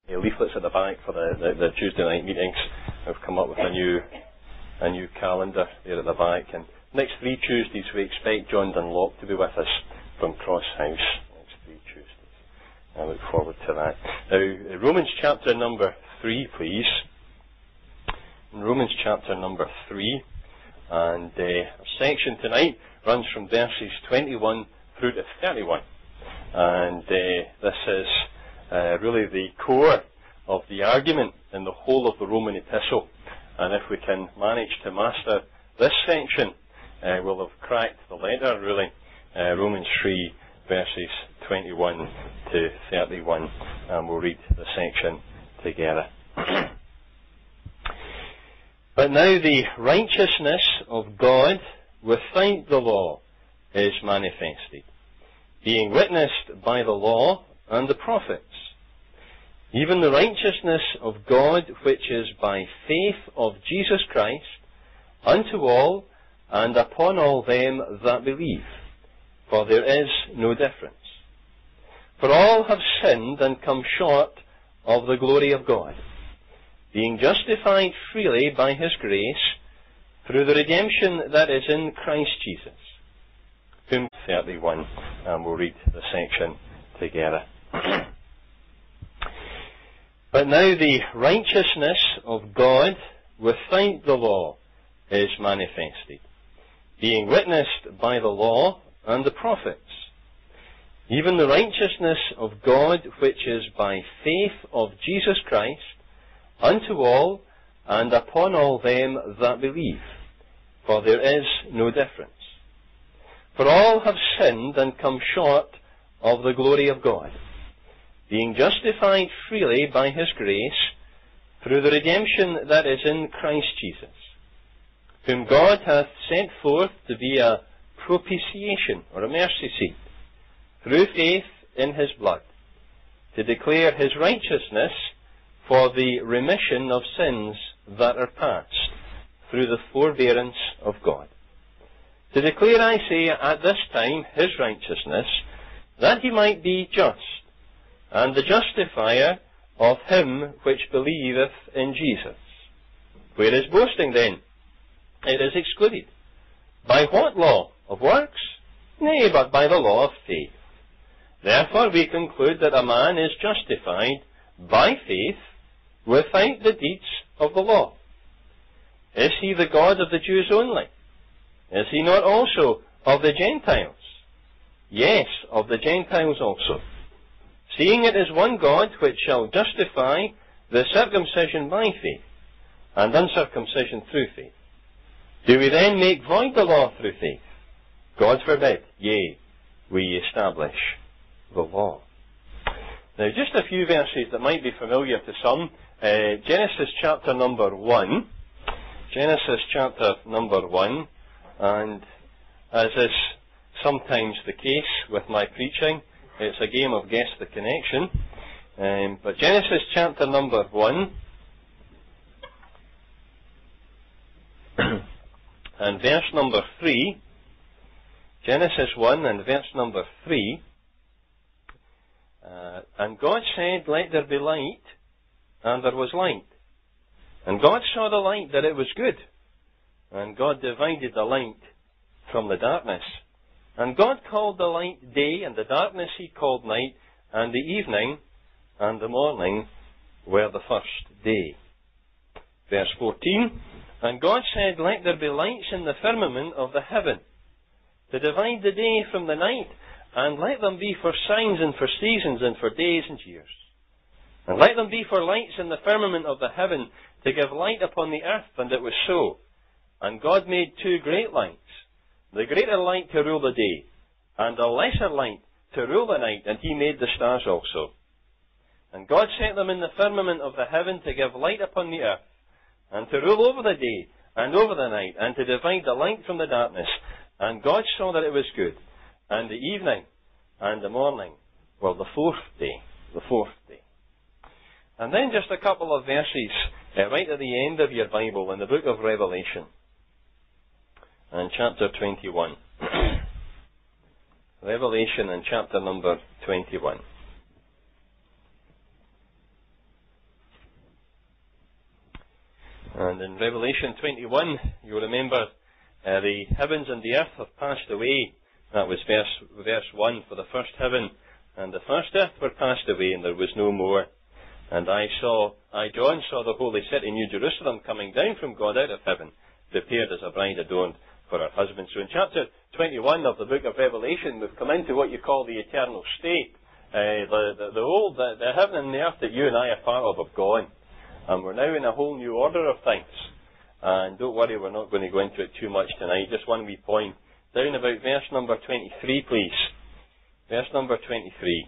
leaflets at the back for the Tuesday night meetings. We've come up with a new calendar there at the back. And next 3 Tuesdays we expect John Dunlop to be with us from Cross House. Next 3 Tuesdays. I look forward to that. Now, Romans chapter number 3, please. In Romans chapter number 3, and our section tonight runs from verses 21 through to 31. And this is really the core of the argument in the whole of the Roman epistle. And if we can manage to master this section, we'll have cracked the letter, really. Romans 3, verses 21 to 31. And we'll read the section together. But now the righteousness of God without the law is manifested, being witnessed by the law and the prophets, even the righteousness of God which is by faith of Jesus Christ unto all and upon all them that believe, for there is no difference. For all have sinned and come short of the glory of God, being justified freely by His grace through the redemption that is in Christ Jesus, whom 31, and we'll read the section together. But now the righteousness of God without the law is manifested, being witnessed by the law and the prophets, even the righteousness of God which is by faith of Jesus Christ unto all and upon all them that believe, for there is no difference. For all have sinned and come short of the glory of God, being justified freely by His grace through the redemption that is in Christ Jesus, whom God hath sent forth to be a propitiation, or a mercy seat, through faith in His blood, to declare His righteousness for the remission of sins that are past, through the forbearance of God. To declare, I say, at this time His righteousness, that He might be just, and the justifier of him which believeth in Jesus. Where is boasting then? It is excluded. By what law? Of works? Nay, but by the law of faith. Therefore we conclude that a man is justified by faith without the deeds of the law. Is he the God of the Jews only? Is he not also of the Gentiles? Yes, of the Gentiles also. Seeing it is one God which shall justify the circumcision by faith, and uncircumcision through faith. Do we then make void the law through faith? God forbid. Yea, we establish the law. Now, just a few verses that might be familiar to some. Genesis chapter number 1. Genesis chapter number 1. And as is sometimes the case with my preaching, it's a game of guess the connection. But Genesis chapter number 1 and verse number 3. Genesis 1 and verse number 3. And God said, let there be light, and there was light. And God saw the light that it was good. And God divided the light from the darkness. And God called the light day, and the darkness He called night, and the evening and the morning were the first day. Verse 14, and God said, let there be lights in the firmament of the heaven, to divide the day from the night, and let them be for signs and for seasons and for days and years. And let them be for lights in the firmament of the heaven, to give light upon the earth. And it was so. And God made 2 great lights, the greater light to rule the day, and a lesser light to rule the night, and He made the stars also. And God set them in the firmament of the heaven to give light upon the earth, and to rule over the day, and over the night, and to divide the light from the darkness. And God saw that it was good. And the evening and the morning were the 4th day. The 4th day. And then just a couple of verses right at the end of your Bible in the book of Revelation. And chapter 21. Revelation and chapter number 21. And in Revelation 21, you remember the heavens and the earth have passed away. That was verse 1. For the first heaven and the first earth were passed away, and there was no more. And John, saw the holy city, New Jerusalem, coming down from God out of heaven, prepared as a bride adorned for her husband. So in chapter 21 of the book of Revelation, we've come into what you call the eternal state. The heaven and the earth that you and I are part of have gone. And we're now in a whole new order of things. And don't worry, we're not going to go into it too much tonight. Just one wee point. Down about verse number 23, please. Verse number 23.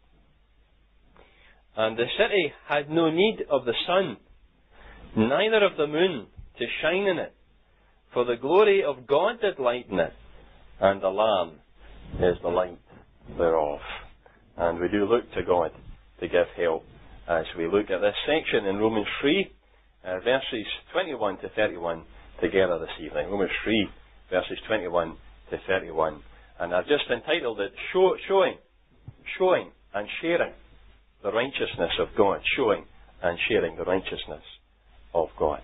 And the city had no need of the sun, neither of the moon, to shine in it. For the glory of God did lighten it, and the Lamb is the light thereof. And we do look to God to give help as we look at this section in Romans 3, verses 21 to 31 together this evening. Romans 3, verses 21 to 31. And I've just entitled it, Showing and Sharing the Righteousness of God. Showing and Sharing the Righteousness of God.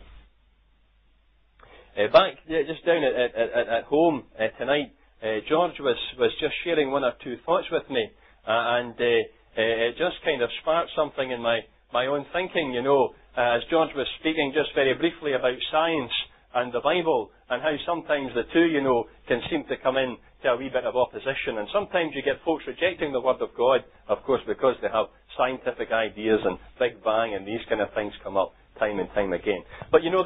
Just down at home tonight, George was just sharing one or two thoughts with me, and it just kind of sparked something in my own thinking, as George was speaking just very briefly about science and the Bible, and how sometimes the two, can seem to come in to a wee bit of opposition. And sometimes you get folks rejecting the Word of God, of course, because they have scientific ideas and Big Bang and these kind of things come up time and time again. But there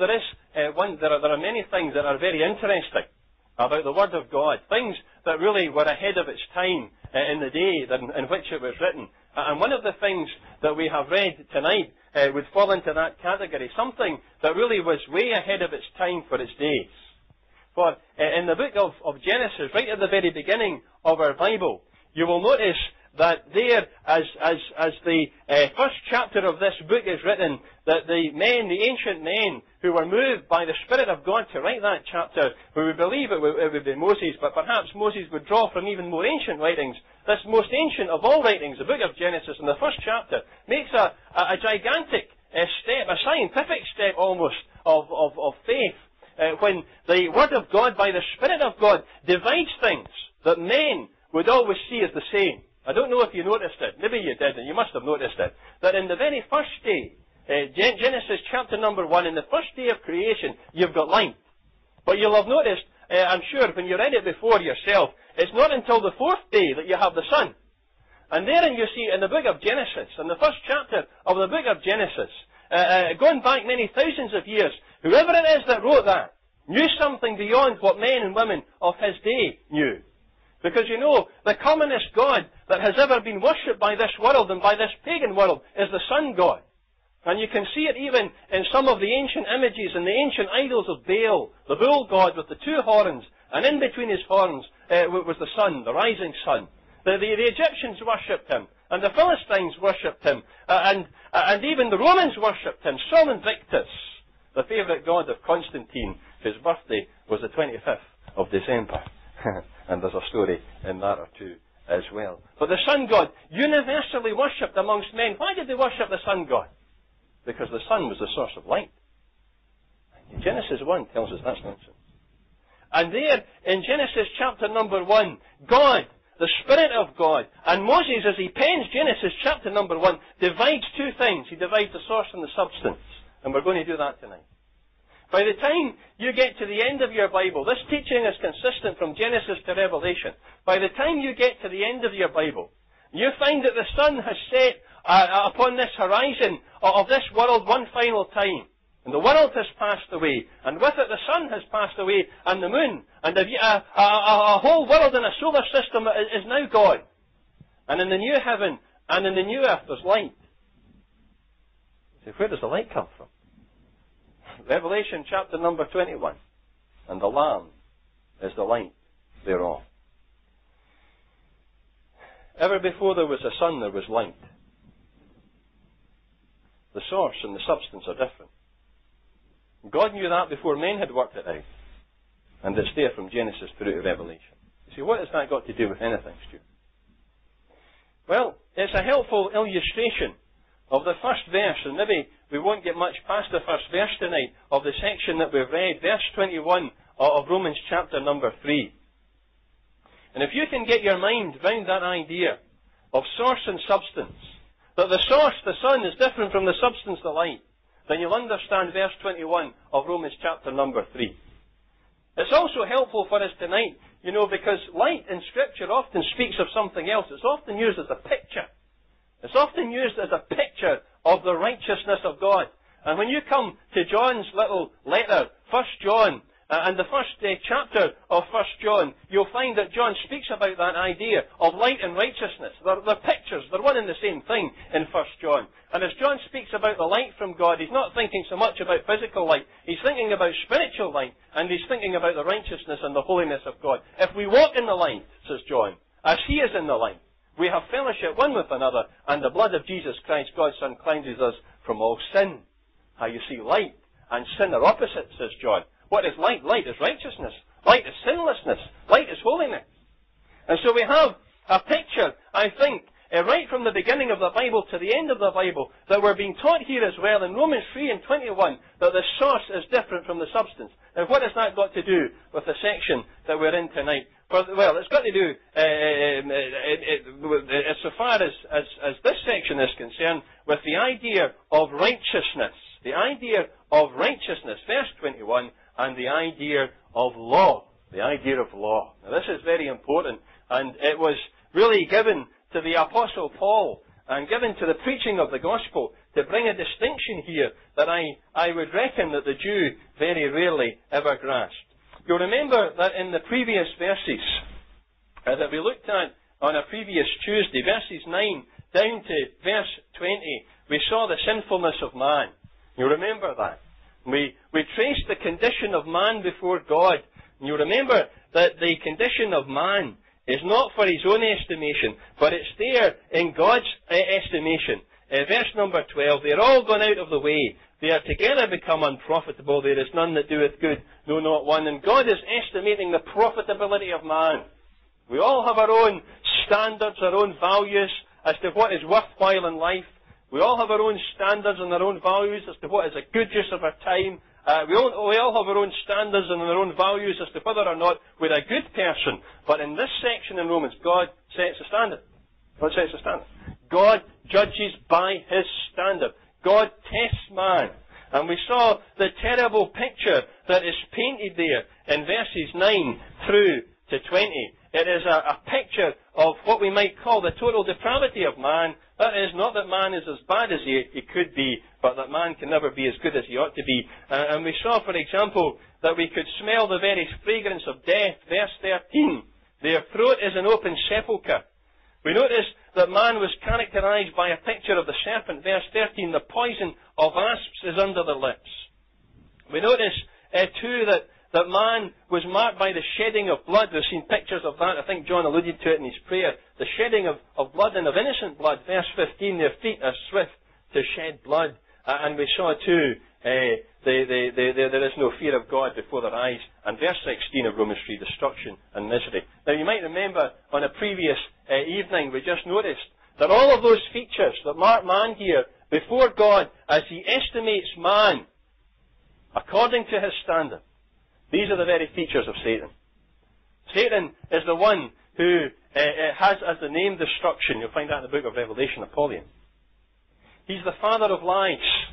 are many things that are very interesting about the Word of God, things that really were ahead of its time in the day in which it was written. And one of the things that we have read tonight would fall into that category, something that really was way ahead of its time for its days. For in the book of Genesis, right at the very beginning of our Bible, you will notice that there, as the first chapter of this book is written, that the ancient men who were moved by the Spirit of God to write that chapter, we would believe it would be Moses, but perhaps Moses would draw from even more ancient writings. This most ancient of all writings, the book of Genesis, in the first chapter, makes a gigantic step, a scientific step almost, of faith, when the Word of God, by the Spirit of God, divides things that men would always see as the same. I don't know if you noticed it. Maybe you did, and you must have noticed it. That in the very first day, Genesis chapter number 1, in the first day of creation, you've got light. But you'll have noticed, I'm sure, when you read it before yourself, it's not until the fourth day that you have the sun. And therein you see in the book of Genesis, in the first chapter of the book of Genesis, going back many thousands of years, whoever it is that wrote that knew something beyond what men and women of his day knew. Because the commonest God that has ever been worshipped by this world and by this pagan world is the sun god. And you can see it even in some of the ancient images and the ancient idols of Baal, the bull god with the two horns, and in between his horns was the sun, the rising sun. The Egyptians worshipped him, and the Philistines worshipped him, and even the Romans worshipped him. Sol Invictus, the favourite god of Constantine, whose birthday was the 25th of December. And there's a story in that or two as well. But the sun god, universally worshipped amongst men. Why did they worship the sun god? Because the sun was the source of light. Genesis 1 tells us that's nonsense. And there, in Genesis chapter number 1, God, the Spirit of God, and Moses, as he pens Genesis chapter number 1, divides two things. He divides the source and the substance. And we're going to do that tonight. By the time you get to the end of your Bible, this teaching is consistent from Genesis to Revelation. By the time you get to the end of your Bible, you find that the sun has set upon this horizon of this world one final time. And the world has passed away. And with it the sun has passed away, and the moon. And a whole world in a solar system is now gone. And in the new heaven and in the new earth there's light. So where does the light come from? Revelation chapter number 21. And the Lamb is the light thereof. Ever before there was a sun, there was light. The source and the substance are different. God knew that before men had worked it out. And it's there from Genesis through to Revelation. You see, what has that got to do with anything, Stuart? Well, it's a helpful illustration of the first verse, and maybe we won't get much past the first verse tonight of the section that we've read, verse 21 of Romans chapter number 3. And if you can get your mind round that idea of source and substance, that the source, the sun, is different from the substance, the light, then you'll understand verse 21 of Romans chapter number 3. It's also helpful for us tonight, because light in Scripture often speaks of something else. It's often used as a picture. It's often used as a picture of the righteousness of God. And when you come to John's little letter, 1 John, and the first chapter of 1 John, you'll find that John speaks about that idea of light and righteousness. They're pictures. They're one and the same thing in 1 John. And as John speaks about the light from God, he's not thinking so much about physical light. He's thinking about spiritual light, and he's thinking about the righteousness and the holiness of God. If we walk in the light, says John, as he is in the light, we have fellowship one with another, and the blood of Jesus Christ, God's Son, cleanses us from all sin. How you see light and sin are opposites, says John. What is light? Light is righteousness. Light is sinlessness. Light is holiness. And so we have a picture, I think, right from the beginning of the Bible to the end of the Bible, that we're being taught here as well in Romans 3 and 21, that the source is different from the substance. Now what has that got to do with the section that we're in tonight? Well, it's got to do, as so far as this section is concerned, with the idea of righteousness. The idea of righteousness, verse 21, and the idea of law. The idea of law. Now this is very important, and it was really given to the Apostle Paul and given to the preaching of the gospel to bring a distinction here that I would reckon that the Jew very rarely ever grasped. You'll remember that in the previous verses that we looked at on a previous Tuesday, verses 9 down to verse 20, we saw the sinfulness of man. You remember that? We traced the condition of man before God. You remember that the condition of man is not for his own estimation, but it's there in God's estimation. Verse number 12, they are all gone out of the way. They are together become unprofitable. There is none that doeth good, no, not one. And God is estimating the profitability of man. We all have our own standards, our own values as to what is worthwhile in life. We all have our own standards and our own values as to what is a good use of our time. We all have our own standards and our own values as to whether or not we're a good person. But in this section in Romans, God sets a standard. God sets a standard. God judges by His standard. God tests man. And we saw the terrible picture that is painted there in verses 9 through to 20. It is a picture of what we might call the total depravity of man. That is, not that man is as bad as he could be, but that man can never be as good as he ought to be. And we saw, for example, that we could smell the very fragrance of death. Verse 13, their throat is an open sepulchre. We notice that man was characterized by a picture of the serpent. Verse 13, the poison of asps is under the lips. We notice, too, that man was marked by the shedding of blood. We've seen pictures of that. I think John alluded to it in his prayer. The shedding of blood and of innocent blood. Verse 15, their feet are swift to shed blood. And we saw too, there is no fear of God before their eyes. And verse 16 of Romans 3, destruction and misery. Now you might remember on a previous evening we just noticed that all of those features that mark man here before God as He estimates man according to His standard, these are the very features of Satan. Satan is the one who has as the name destruction. You'll find that in the book of Revelation, Apollyon. He's the father of lies.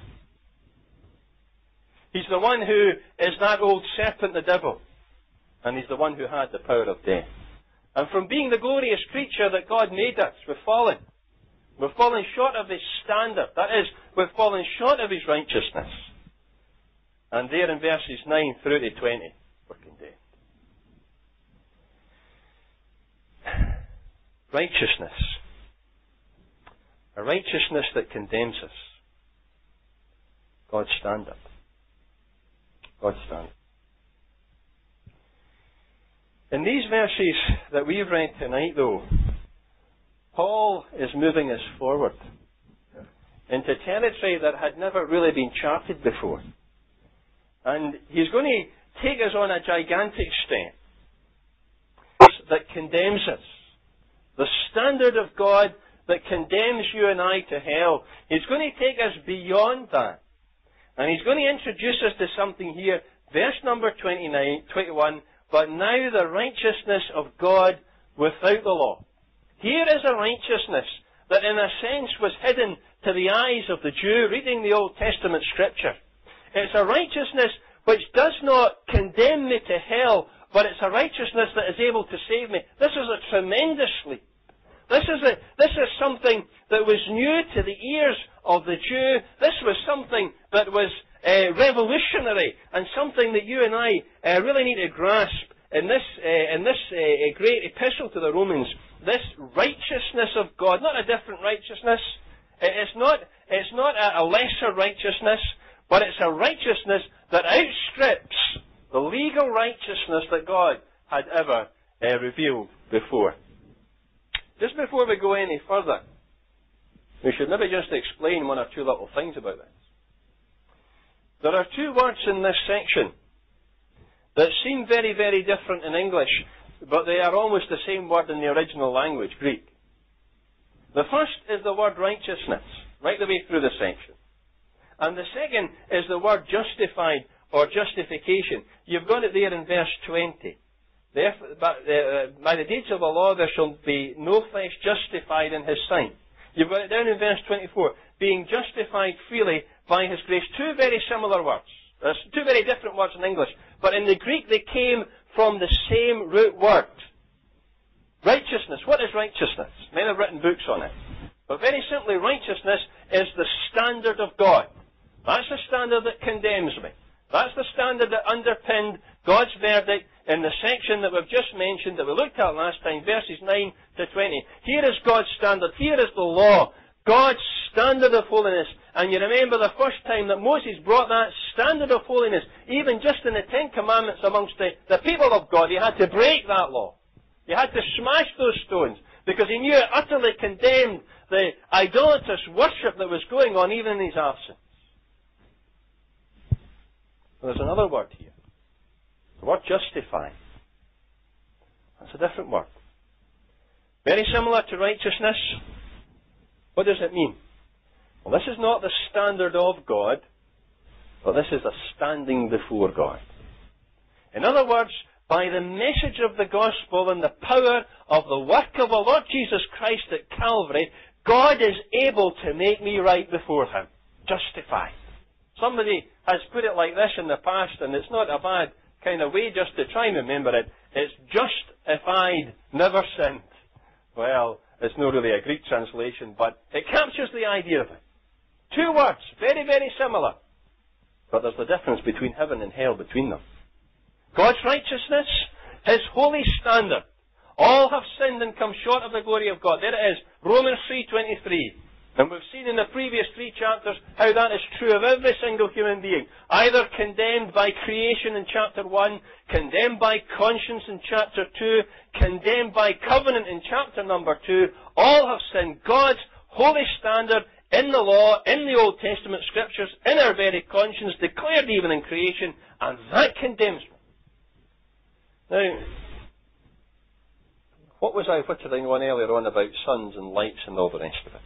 He's the one who is that old serpent, the devil. And he's the one who had the power of death. And from being the glorious creature that God made us, we've fallen. We've fallen short of His standard. That is, we've fallen short of His righteousness. And there in verses 9 through to 20, we're condemned. Righteousness. A righteousness that condemns us. God's standard. God's standard. In these verses that we've read tonight, though, Paul is moving us forward into territory that had never really been charted before. And he's going to take us on a gigantic step that condemns us. The standard of God that condemns you and I to hell. He's going to take us beyond that. And he's going to introduce us to something here. Verse number 21, but now the righteousness of God without the law. Here is a righteousness that in a sense was hidden to the eyes of the Jew reading the Old Testament Scripture. It's a righteousness which does not condemn me to hell, but it's a righteousness that is able to save me. This is a tremendous leap. This is something that was new to the ears of the Jew. This was something that was revolutionary and something that you and I really need to grasp in this great epistle to the Romans. This righteousness of God, not a different righteousness. It's not a lesser righteousness, but it's a righteousness that outstrips the legal righteousness that God had ever revealed before. Just before we go any further, we should maybe just explain one or two little things about this. There are two words in this section that seem very, very different in English, but they are almost the same word in the original language, Greek. The first is the word righteousness, right the way through the section. And the second is the word justified or justification. You've got it there in verse 20. By the deeds of the law there shall be no flesh justified in his sight. You've got it down in verse 24. Being justified freely by his grace. Two very similar words. There's two very different words in English. But in the Greek they came from the same root word. Righteousness. What is righteousness? Men have written books on it. But very simply, righteousness is the standard of God. That's the standard that condemns me. That's the standard that underpinned God's verdict in the section that we've just mentioned, that we looked at last time, verses 9 to 20. Here is God's standard. Here is the law. God's standard of holiness. And you remember the first time that Moses brought that standard of holiness, even just in the Ten Commandments amongst the people of God, he had to break that law. He had to smash those stones, because he knew it utterly condemned the idolatrous worship that was going on even in his absence. There's another word here. The word justify. That's a different word. Very similar to righteousness. What does it mean? Well, this is not the standard of God, but this is a standing before God. In other words, by the message of the gospel and the power of the work of the Lord Jesus Christ at Calvary, God is able to make me right before Him. Justified. Somebody has put it like this in the past, and it's not a bad kind of way just to try and remember it. It's just if I'd never sinned. Well, it's not really a Greek translation, but it captures the idea of it. Two words, very, very similar. But there's the difference between heaven and hell between them. God's righteousness, His holy standard. All have sinned and come short of the glory of God. There it is, Romans 3:23. And we've seen in the previous 3 chapters how that is true of every single human being. Either condemned by creation in chapter 1, condemned by conscience in chapter 2, condemned by covenant in chapter number 2. All have sinned. God's holy standard in the law, in the Old Testament Scriptures, in our very conscience, declared even in creation, and that condemns me. Now, what was I whittling on earlier on about suns and lights and all the rest of it?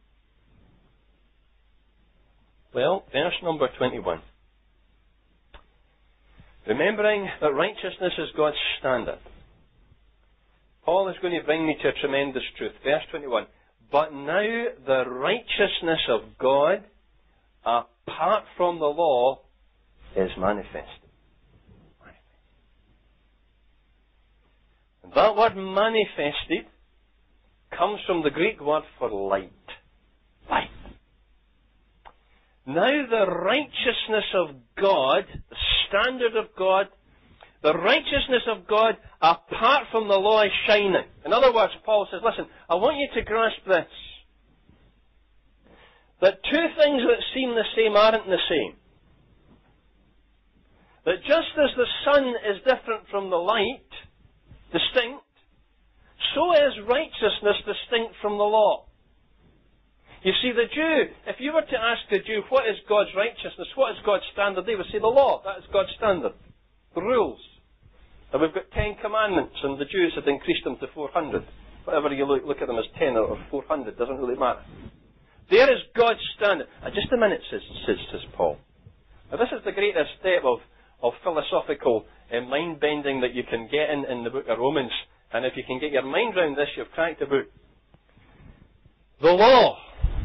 Well, verse number 21. Remembering that righteousness is God's standard, Paul is going to bring me to a tremendous truth. Verse 21. But now the righteousness of God, apart from the law, is manifested. And that word manifested comes from the Greek word for light. Light. Now the righteousness of God, the standard of God, the righteousness of God apart from the law is shining. In other words, Paul says, listen, I want you to grasp this. That two things that seem the same aren't the same. That just as the sun is different from the light, distinct, so is righteousness distinct from the law. You see, the Jew, if you were to ask the Jew, what is God's righteousness, what is God's standard, they would say the law. That is God's standard. The rules. And we've got 10 commandments, and the Jews had increased them to 400. whatever you look at them as 10 or 400, doesn't really matter. There is God's standard. Just a minute, says Paul. Now this is the greatest step of philosophical mind-bending that you can get in the book of Romans. And if you can get your mind around this, you've cracked the book. The law.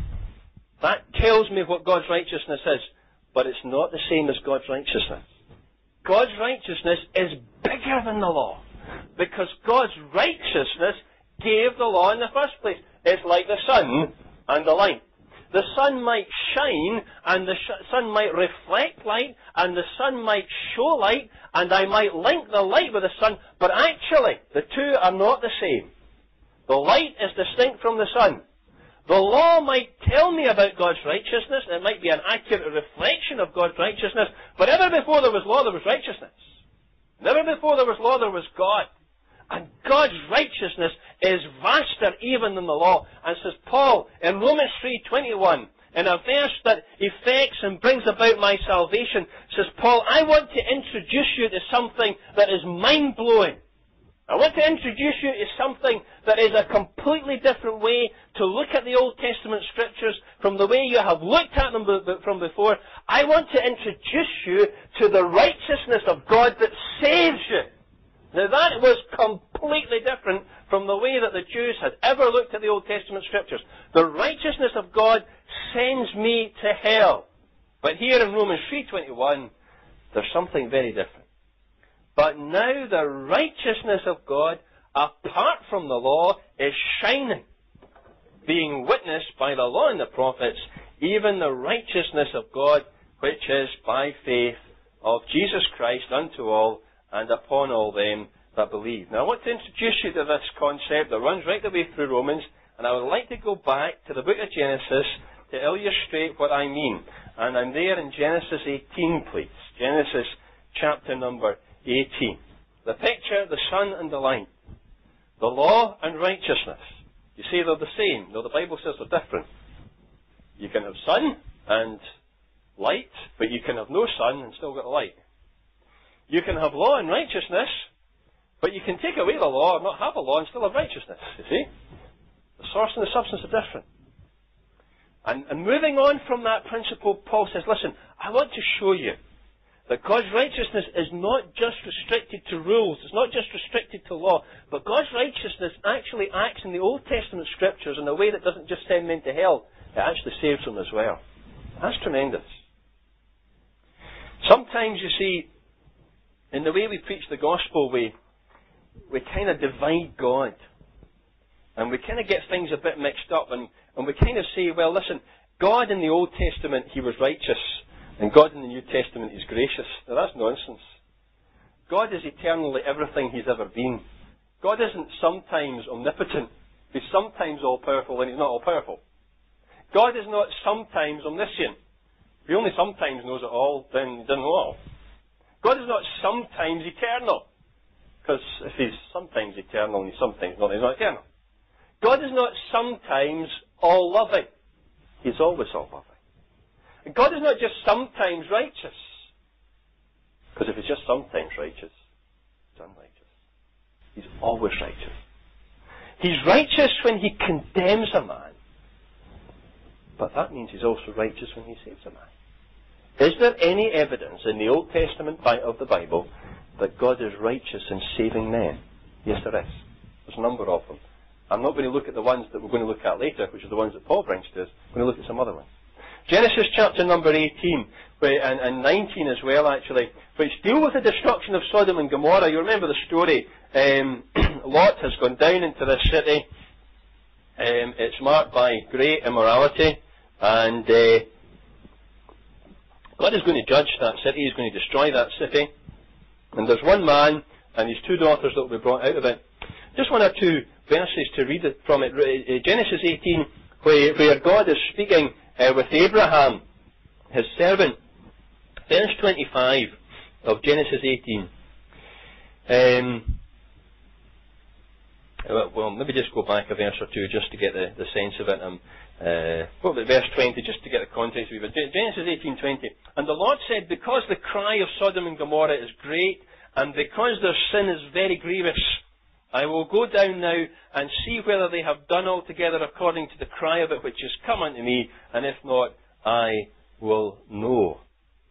That tells me what God's righteousness is. But it's not the same as God's righteousness. God's righteousness is bigger than the law. Because God's righteousness gave the law in the first place. It's like the sun and the light. The sun might shine, and the sun might reflect light, and the sun might show light, and I might link the light with the sun, but actually, the two are not the same. The light is distinct from the sun. The law might tell me about God's righteousness, it might be an accurate reflection of God's righteousness, but ever before there was law, there was righteousness. Never before there was law, there was God. And God's righteousness is vaster even than the law. And says Paul in Romans 3:21, in a verse that affects and brings about my salvation, says Paul, I want to introduce you to something that is mind-blowing. I want to introduce you to something that is a completely different way to look at the Old Testament Scriptures from the way you have looked at them from before. I want to introduce you to the righteousness of God that saves you. Now that was completely different from the way that the Jews had ever looked at the Old Testament Scriptures. The righteousness of God sends me to hell. But here in Romans 3:21, there's something very different. But now the righteousness of God, apart from the law, is shining, being witnessed by the law and the prophets, even the righteousness of God, which is by faith of Jesus Christ unto all, and upon all them that believe. Now I want to introduce you to this concept that runs right the way through Romans, and I would like to go back to the book of Genesis to illustrate what I mean. And I'm there in Genesis 18, please. Genesis chapter number 18. The picture, the sun and the light. The law and righteousness. You see, they're the same. No, the Bible says they're different. You can have sun and light, but you can have no sun and still get the light. You can have law and righteousness, but you can take away the law and not have a law and still have righteousness, you see. The source and the substance are different. And moving on from that principle, Paul says, listen, I want to show you that God's righteousness is not just restricted to rules, it's not just restricted to law, but God's righteousness actually acts in the Old Testament Scriptures in a way that doesn't just send men to hell, it actually saves them as well. That's tremendous. Sometimes, you see, in the way we preach the gospel, we kind of divide God. And we kind of get things a bit mixed up, and we kind of say, well, listen, God in the Old Testament, He was righteous, and God in the New Testament is gracious. Now that's nonsense. God is eternally everything He's ever been. God isn't sometimes omnipotent. He's sometimes all-powerful and He's not all-powerful. God is not sometimes omniscient. If He only sometimes knows it all, then He doesn't know it all. God is not sometimes eternal. Because if He's sometimes eternal and He's sometimes not, He's not eternal. God is not sometimes all-loving. He's always all-loving. And God is not just sometimes righteous. Because if He's just sometimes righteous, He's unrighteous. He's always righteous. He's righteous when He condemns a man. But that means He's also righteous when He saves a man. Is there any evidence in the Old Testament of the Bible that God is righteous in saving men? Yes, there is. There's a number of them. I'm not going to look at the ones that we're going to look at later, which are the ones that Paul brings to us. I'm going to look at some other ones. Genesis chapter number 18, and 19 as well, actually, which deal with the destruction of Sodom and Gomorrah. You remember the story. Lot has gone down into this city. It's marked by great immorality, and God is going to judge that city. He's going to destroy that city. And there's one man and his two daughters that will be brought out of it. Just one or two verses to read it from it. Genesis 18, where God is speaking with Abraham, his servant. Verse 25 of Genesis 18. Well, maybe just go back a verse or two just to get the sense of it. What about verse 20, just to get the context of it. Genesis 18:20. And the Lord said, because the cry of Sodom and Gomorrah is great, and because their sin is very grievous, I will go down now and see whether they have done altogether according to the cry of it which is come unto me, and if not, I will know.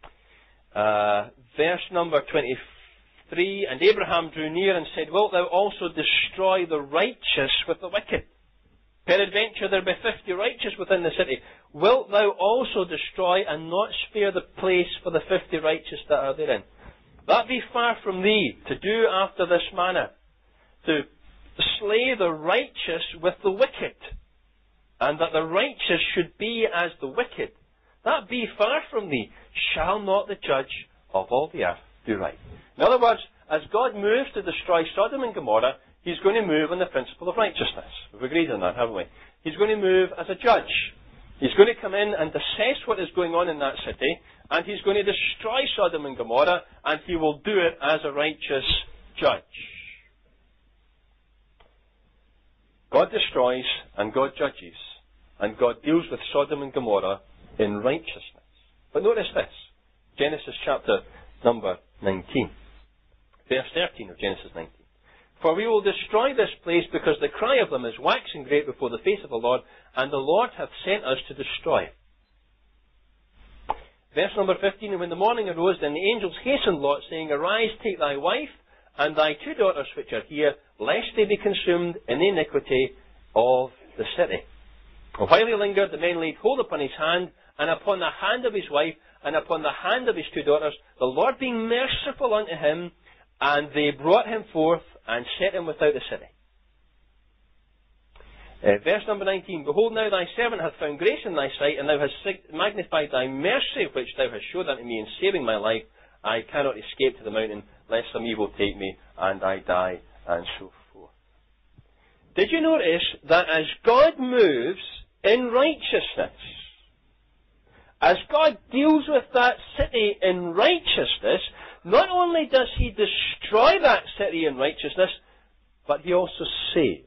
Verse number 23, and Abraham drew near and said, Wilt thou also destroy the righteous with the wicked? Peradventure there be 50 righteous within the city. Wilt thou also destroy and not spare the place for the 50 righteous that are therein? That be far from thee to do after this manner, to slay the righteous with the wicked, and that the righteous should be as the wicked. That be far from thee. Shall not the judge of all the earth do right? In other words, as God moves to destroy Sodom and Gomorrah, He's going to move on the principle of righteousness. We've agreed on that, haven't we? He's going to move as a judge. He's going to come in and assess what is going on in that city, and He's going to destroy Sodom and Gomorrah, and He will do it as a righteous judge. God destroys and God judges, and God deals with Sodom and Gomorrah in righteousness. But notice this, Genesis chapter number 19, verse 13 of Genesis 19. For we will destroy this place, because the cry of them is waxing great before the face of the Lord, and the Lord hath sent us to destroy it. Verse number 15, and when the morning arose, then the angels hastened Lot, saying, Arise, take thy wife, and thy 2 daughters which are here, lest they be consumed in the iniquity of the city. And while he lingered, the men laid hold upon his hand, and upon the hand of his wife, and upon the hand of his 2 daughters, the Lord being merciful unto him, and they brought him forth, and set him without the city. Verse number 19, Behold, now thy servant hath found grace in thy sight, and thou hast magnified thy mercy, which thou hast showed unto me in saving my life. I cannot escape to the mountain, lest some evil take me, and I die, and so forth. Did you notice that as God moves in righteousness, as God deals with that city in righteousness, not only does He destroy that city in righteousness, but He also saves.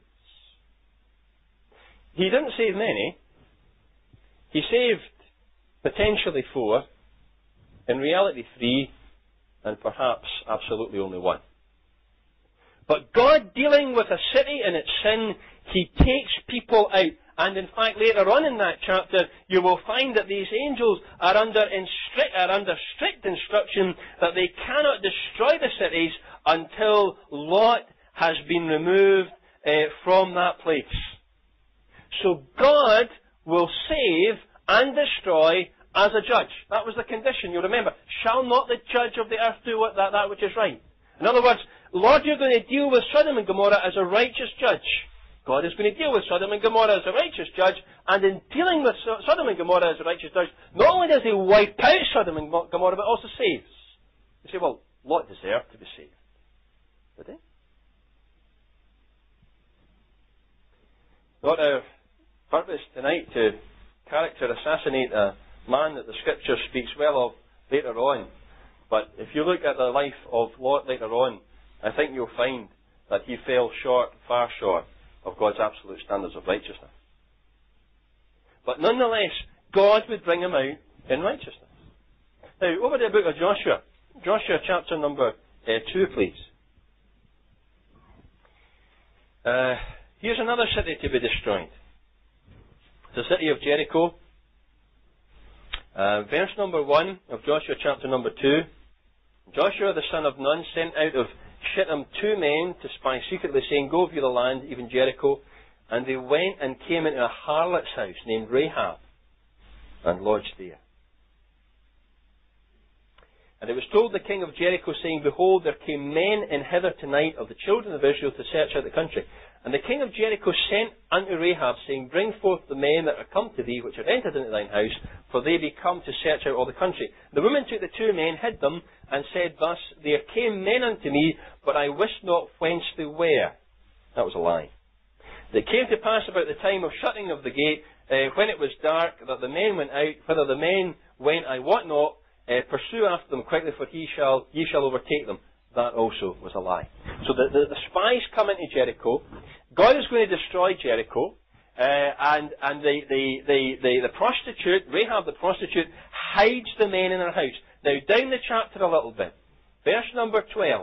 He didn't save many. He saved potentially 4, in reality 3, and perhaps absolutely only 1. But God, dealing with a city in its sin, He takes people out. And in fact, later on in that chapter, you will find that these angels are under strict instruction that they cannot destroy the cities until Lot has been removed from that place. So God will save and destroy as a judge. That was the condition, you remember. Shall not the judge of the earth do that which is right? In other words, Lord, you're going to deal with Sodom and Gomorrah as a righteous judge. God is going to deal with Sodom and Gomorrah as a righteous judge, and in dealing with Sodom and Gomorrah as a righteous judge, not only does He wipe out Sodom and Gomorrah, but also saves. You say, well, Lot deserved to be saved. Did he? Not our purpose tonight to character assassinate a man that the Scripture speaks well of later on. But if you look at the life of Lot later on, I think you'll find that he fell short, far short, of God's absolute standards of righteousness. But nonetheless, God would bring him out in righteousness. Now, over to the book of Joshua. Joshua chapter number 2, please. Here's another city to be destroyed. The city of Jericho. Verse number 1 of Joshua chapter number 2. Joshua the son of Nun sent out of Shittim 2 men to spy secretly, saying, Go view the land, even Jericho. And they went and came into a harlot's house named Rahab, and lodged there. And it was told the king of Jericho, saying, Behold, there came men in hither tonight of the children of Israel to search out the country. And the king of Jericho sent unto Rahab, saying, Bring forth the men that are come to thee, which are entered into thine house, for they be come to search out all the country. The woman took the 2 men, hid them, and said thus, There came men unto me, but I wist not whence they were. That was a lie. It came to pass about the time of shutting of the gate, when it was dark, that the men went out. Whether the men went, I wot not. Pursue after them quickly, for ye shall overtake them. That also was a lie. So the spies come into Jericho. God is going to destroy Jericho, and the prostitute, Rahab the prostitute, hides the men in her house. Now, down the chapter a little bit, verse number 12.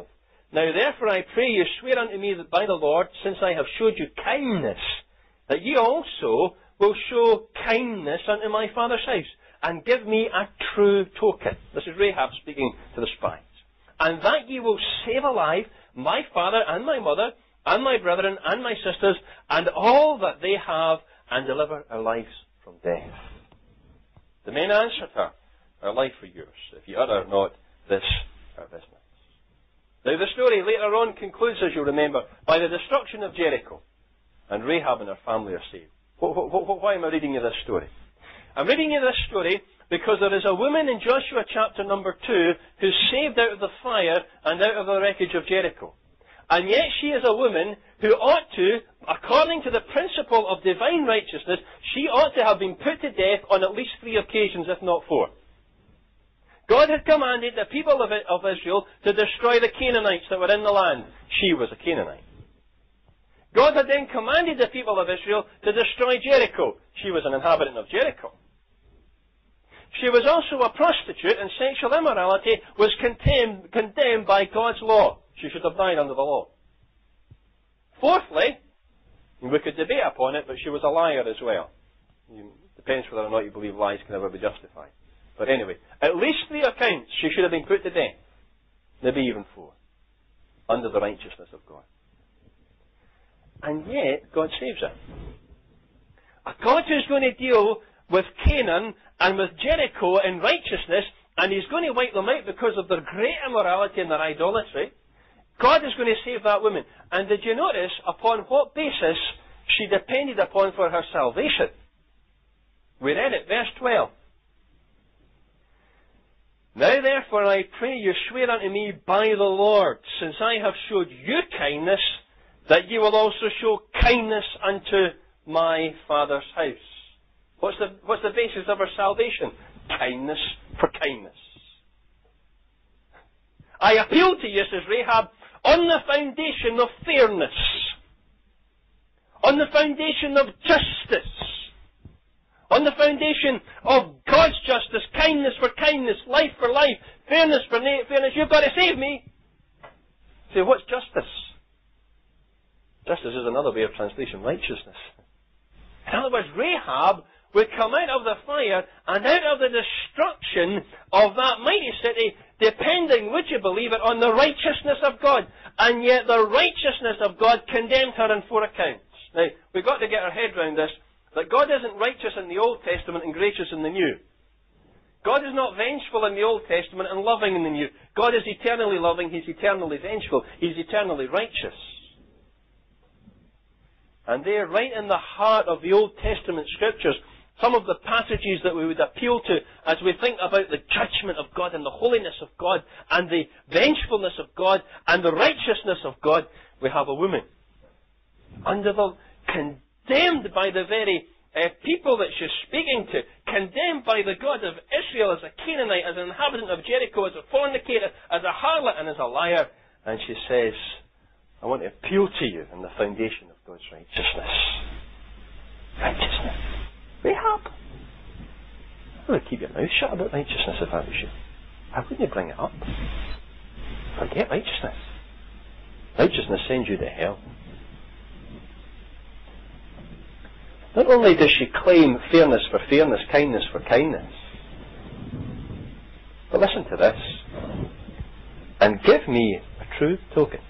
Now therefore I pray you, swear unto me that by the Lord, since I have showed you kindness, that ye also will show kindness unto my father's house, and give me a true token. This is Rahab speaking to the spies. And that ye will save alive my father and my mother, and my brethren and my sisters, and all that they have, and deliver our lives from death. The men answered her, Our life for yours. If ye utter not this, our business. Now the story later on concludes, as you'll remember, by the destruction of Jericho. And Rahab and her family are saved. Why am I reading you this story? I'm reading you this story because there is a woman in Joshua chapter number 2 who's saved out of the fire and out of the wreckage of Jericho. And yet she is a woman who ought to, according to the principle of divine righteousness, she ought to have been put to death on at least 3 occasions, if not 4. God had commanded the people of Israel to destroy the Canaanites that were in the land. She was a Canaanite. God had then commanded the people of Israel to destroy Jericho. She was an inhabitant of Jericho. She was also a prostitute, and sexual immorality was condemned by God's law. She should have died under the law. Fourthly, we could debate upon it, but she was a liar as well. Depends whether or not you believe lies can ever be justified. But anyway, at least 3 accounts she should have been put to death. Maybe even 4. Under the righteousness of God. And yet, God saves her. A God who's going to deal with Canaan and with Jericho in righteousness, and He's going to wipe them out because of their great immorality and their idolatry. God is going to save that woman. And did you notice upon what basis she depended upon for her salvation? We read it, verse 12. Now therefore I pray you, swear unto me by the Lord, since I have showed you kindness, that ye will also show kindness unto my father's house. What's the basis of her salvation? Kindness for kindness. I appeal to you, says Rahab, on the foundation of fairness, on the foundation of justice, on the foundation of God's justice, kindness for kindness, life for life, fairness for fairness. You've got to save me. Say, what's justice? Justice is another way of translation, righteousness. In other words, Rahab would come out of the fire and out of the destruction of that mighty city, depending, would you believe it, on the righteousness of God. And yet the righteousness of God condemned her on 4 accounts. Now, we've got to get our head around this, that God isn't righteous in the Old Testament and gracious in the New. God is not vengeful in the Old Testament and loving in the New. God is eternally loving, He's eternally vengeful, He's eternally righteous. And there, right in the heart of the Old Testament Scriptures, some of the passages that we would appeal to as we think about the judgment of God and the holiness of God and the vengefulness of God and the righteousness of God, we have a woman condemned by the very people that she's speaking to, condemned by the God of Israel as a Canaanite, as an inhabitant of Jericho, as a fornicator, as a harlot and as a liar. And she says, I want to appeal to you on the foundation of God's righteousness. Righteousness. Rahab. I would keep your mouth shut about righteousness if I was you. I wouldn't bring it up. Forget righteousness. Righteousness sends you to hell. Not only does she claim fairness for fairness, kindness for kindness, but listen to this. And give me a true token.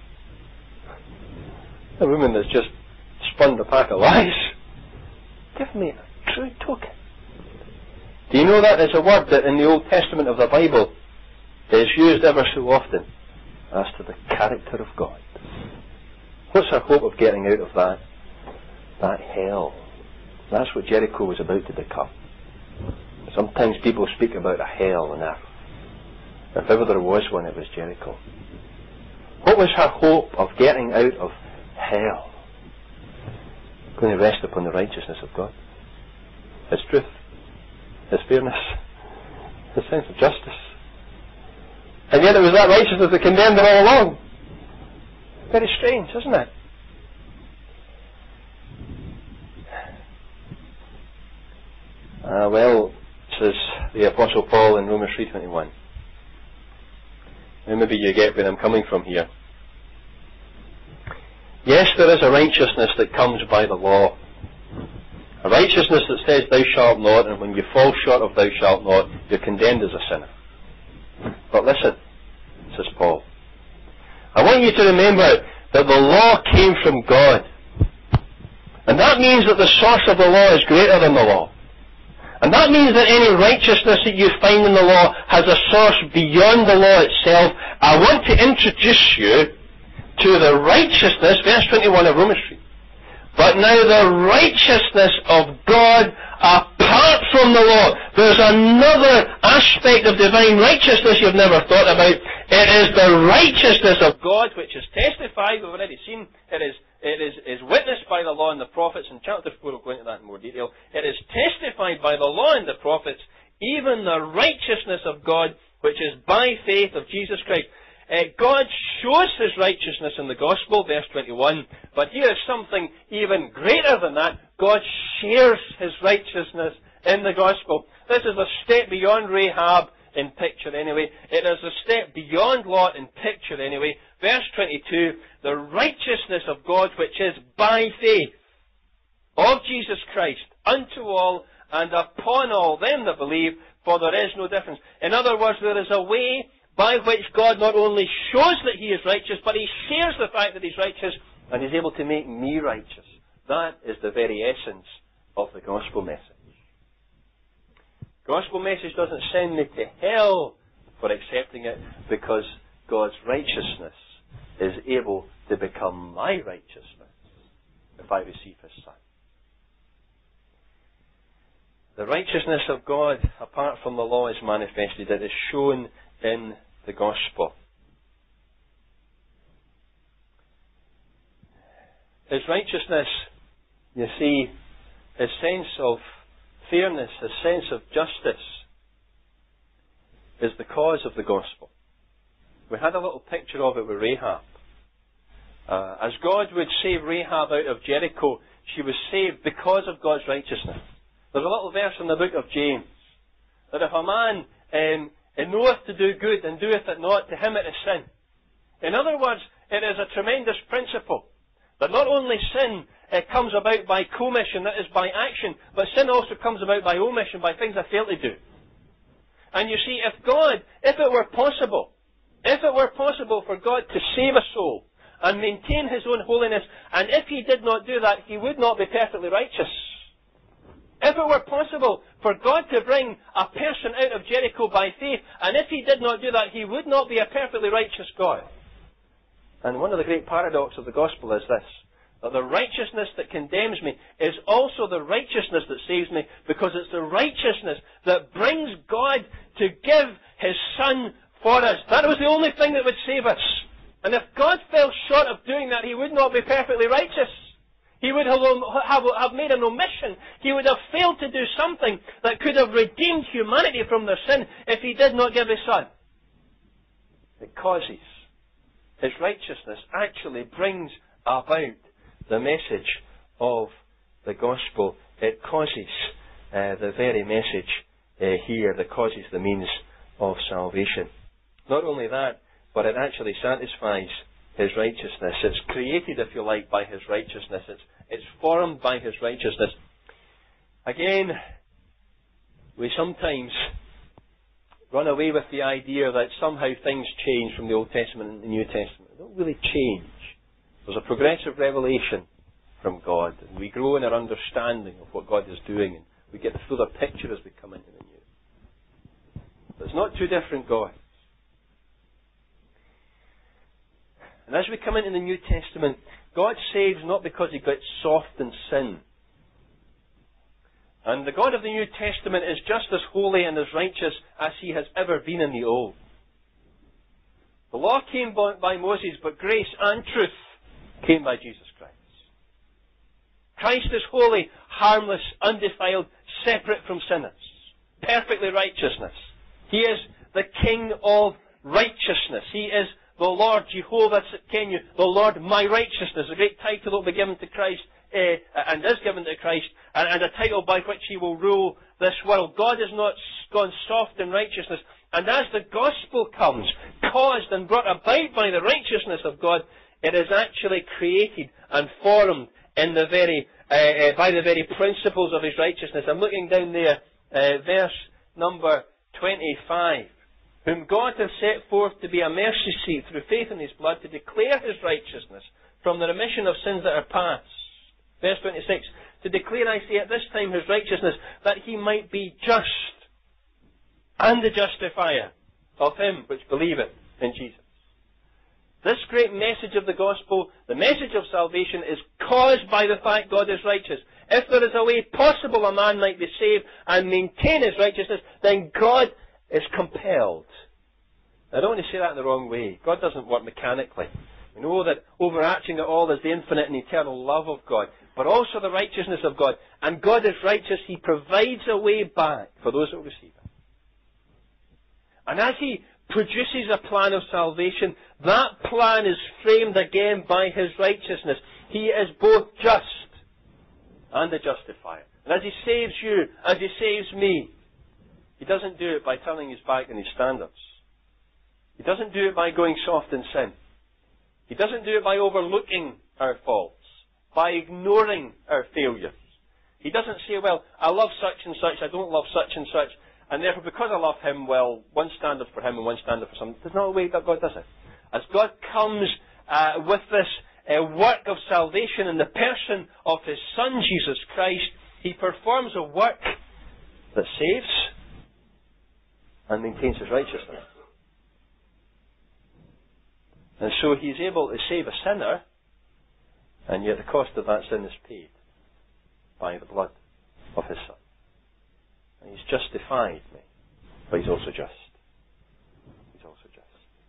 A woman that's just spun a pack of lies. Give me a true token. Do you know that is a word that in the Old Testament of the Bible is used ever so often as to the character of God? What's her hope of getting out of that hell? That's what Jericho was about to become. Sometimes people speak about a hell on earth. If ever there was one, it was Jericho. What was her hope of getting out of hell? Going to rest upon the righteousness of God. His truth. His fairness. His sense of justice. And yet it was that righteousness that condemned her all along. Very strange, isn't it? Well, says the Apostle Paul in Romans 3:21. Now maybe you get where I'm coming from here. Yes, there is a righteousness that comes by the law. A righteousness that says, thou shalt not, and when you fall short of thou shalt not, you're condemned as a sinner. But listen, says Paul, I want you to remember that the law came from God. And that means that the source of the law is greater than the law. And that means that any righteousness that you find in the law has a source beyond the law itself. I want to introduce you to the righteousness, verse 21 of Romans 3. But now the righteousness of God apart from the law. There's another aspect of divine righteousness you've never thought about. It is the righteousness of God which is testified, we've already seen, it is witnessed by the law and the prophets. In chapter 4 we'll go into that in more detail. It is testified by the law and the prophets, even the righteousness of God which is by faith of Jesus Christ. God shows His righteousness in the Gospel, verse 21, but here is something even greater than that. God shares His righteousness in the Gospel. This is a step beyond Rahab in picture anyway. It is a step beyond Lot in picture anyway. Verse 22, the righteousness of God which is by faith of Jesus Christ unto all and upon all them that believe, for there is no difference. In other words, there is a way by which God not only shows that He is righteous, but He shares the fact that He's righteous, and He's able to make me righteous. That is the very essence of the gospel message. Gospel message doesn't send me to hell for accepting it, because God's righteousness is able to become my righteousness if I receive His Son. The righteousness of God, apart from the law, is manifested. It is shown in the gospel. His righteousness, you see, his sense of fairness, his sense of justice, is the cause of the gospel. We had a little picture of it with Rahab. As God would save Rahab out of Jericho, she was saved because of God's righteousness. There's a little verse in the book of James, that if a man knoweth to do good and doeth it not, to him it is sin. In other words, it is a tremendous principle that not only sin comes about by commission, that is by action, but sin also comes about by omission, by things I fail to do. And you see, if it were possible for God to save a soul and maintain His own holiness, and if He did not do that, He would not be perfectly righteous. If it were possible for God to bring a person out of Jericho by faith, and if He did not do that, He would not be a perfectly righteous God. And one of the great paradoxes of the gospel is this, that the righteousness that condemns me is also the righteousness that saves me, because it's the righteousness that brings God to give His Son for us. That was the only thing that would save us. And if God fell short of doing that, He would not be perfectly righteous. He would have made an omission. He would have failed to do something that could have redeemed humanity from their sin if He did not give His Son. It causes, His righteousness actually brings about the message of the gospel. It causes the very message here that causes the means of salvation. Not only that, but it actually satisfies His righteousness. It's created, if you like, by His righteousness. It's formed by His righteousness. Again, we sometimes run away with the idea that somehow things change from the Old Testament and the New Testament. They don't really change. There's a progressive revelation from God, and we grow in our understanding of what God is doing, and we get the fuller picture as we come into the New. But it's not two different gods. And as we come into the New Testament, God saves not because He gets soft in sin. And the God of the New Testament is just as holy and as righteous as He has ever been in the Old. The law came by Moses, but grace and truth came by Jesus Christ. Christ is holy, harmless, undefiled, separate from sinners, perfectly righteousness. He is the King of righteousness. He is the Lord Jehovah Tzidkenu, the Lord my righteousness, a great title that will be given to Christ, and is given to Christ, and a title by which He will rule this world. God has not gone soft in righteousness, and as the gospel comes, caused and brought about by the righteousness of God, It is actually created and formed in the by the very principles of His righteousness. I'm looking down there, verse number 25. Whom God has set forth to be a mercy seat through faith in His blood, to declare His righteousness from the remission of sins that are past. Verse 26. To declare, I say, at this time His righteousness, that He might be just and the justifier of him which believeth in Jesus. This great message of the gospel, the message of salvation, is caused by the fact God is righteous. If there is a way possible a man might be saved and maintain his righteousness, then God is compelled. I don't want to say that in the wrong way. God doesn't work mechanically. We know that overarching it all is the infinite and eternal love of God, but also the righteousness of God. And God is righteous. He provides a way back for those who receive it. And as He produces a plan of salvation, that plan is framed again by His righteousness. He is both just and the justifier. And as He saves you, as He saves me, He doesn't do it by turning His back on His standards. He doesn't do it by going soft in sin. He doesn't do it by overlooking our faults, by ignoring our failures. He doesn't say, well, I love such and such, I don't love such and such, and therefore because I love him, well, one standard for him and one standard for someone. There's not a way that God does it. As God comes with this work of salvation in the person of His Son, Jesus Christ, He performs a work that saves and maintains His righteousness. And so He's able to save a sinner, and yet the cost of that sin is paid by the blood of His Son. And He's justified me, but He's also just. He's also just.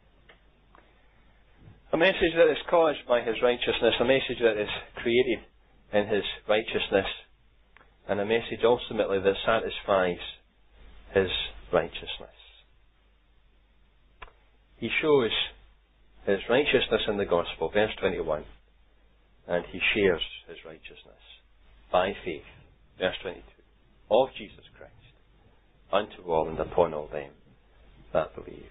A message that is caused by His righteousness, a message that is created in His righteousness, and a message ultimately that satisfies His righteousness. He shows His righteousness in the gospel, verse 21, and He shares His righteousness by faith, verse 22, of Jesus Christ, unto all and upon all them that believe.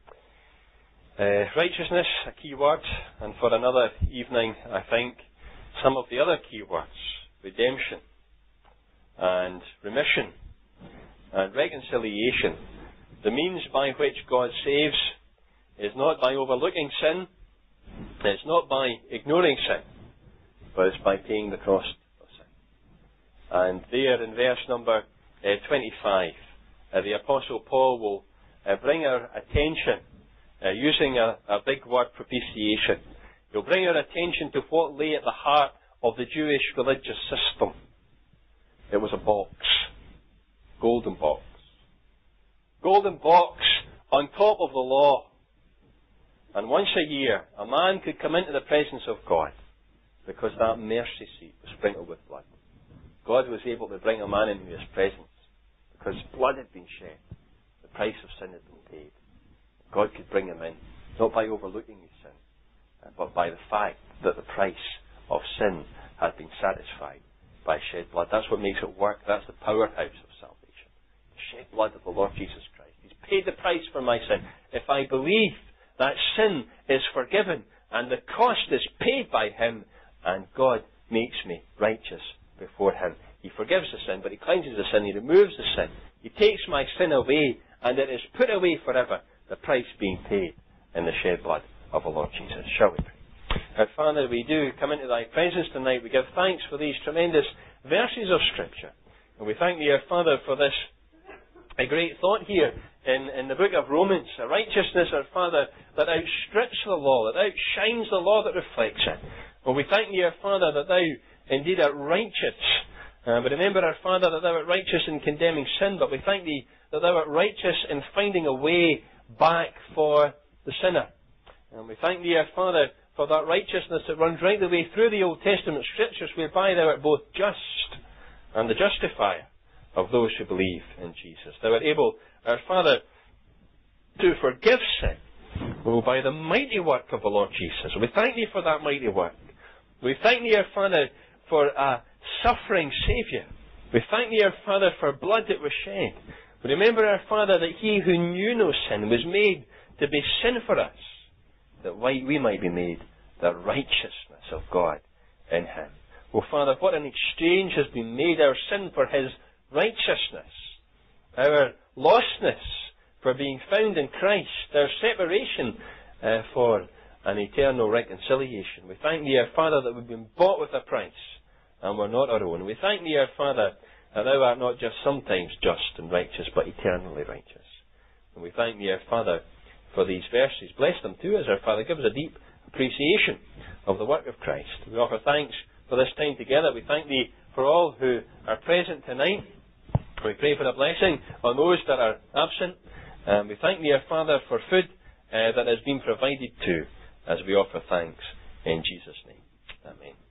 Righteousness, a key word, and for another evening, I think, some of the other key words, redemption, and remission, and reconciliation. The means by which God saves is not by overlooking sin, it's not by ignoring sin, but it's by paying the cost of sin. And there in verse number 25, the Apostle Paul will bring our attention, using a big word, propitiation. He'll bring our attention to what lay at the heart of the Jewish religious system. It was a box. Golden box. Golden box on top of the law. And once a year, a man could come into the presence of God because that mercy seat was sprinkled with blood. God was able to bring a man into His presence because blood had been shed. The price of sin had been paid. God could bring him in, not by overlooking his sin, but by the fact that the price of sin had been satisfied by shed blood. That's what makes it work. That's the powerhouse of salvation. The shed blood of the Lord Jesus Christ. He's paid the price for my sin. If I believe, that sin is forgiven and the cost is paid by Him, and God makes me righteous before Him. He forgives the sin, but He cleanses the sin. He removes the sin. He takes my sin away, and it is put away forever, the price being paid in the shed blood of the Lord Jesus. Shall we pray? Our Father, we do come into Thy presence tonight. We give thanks for these tremendous verses of Scripture. And we thank Thee, our Father, for this a great thought here in the book of Romans. A righteousness, our Father, that outstrips the law, that outshines the law that reflects it. Well, we thank Thee, our Father, that Thou indeed art righteous. But remember, our Father, that Thou art righteous in condemning sin, but we thank Thee that Thou art righteous in finding a way back for the sinner. And we thank Thee, our Father, for that righteousness that runs right the way through the Old Testament Scriptures, whereby Thou art both just and the justifier of those who believe in Jesus. Thou art able, our Father, to forgive sin, by the mighty work of the Lord Jesus. We thank Thee for that mighty work. We thank Thee, our Father, for a suffering Saviour. We thank Thee, our Father, for blood that was shed. We remember, our Father, that He who knew no sin was made to be sin for us, that we might be made the righteousness of God in him. Oh, Father, what an exchange has been made, our sin for his righteousness, our lostness for being found in Christ, our separation for an eternal reconciliation. We thank Thee, our Father, that we've been bought with a price, and we're not our own. We thank Thee, our Father, that Thou art not just sometimes just and righteous, but eternally righteous. And we thank Thee, our Father, for these verses. Bless them to us, our Father. Give us a deep appreciation of the work of Christ. We offer thanks for this time together. We thank Thee for all who are present tonight. We pray for a blessing on those that are absent. We thank Thee, our Father, for food that has been provided to as we offer thanks in Jesus' name. Amen.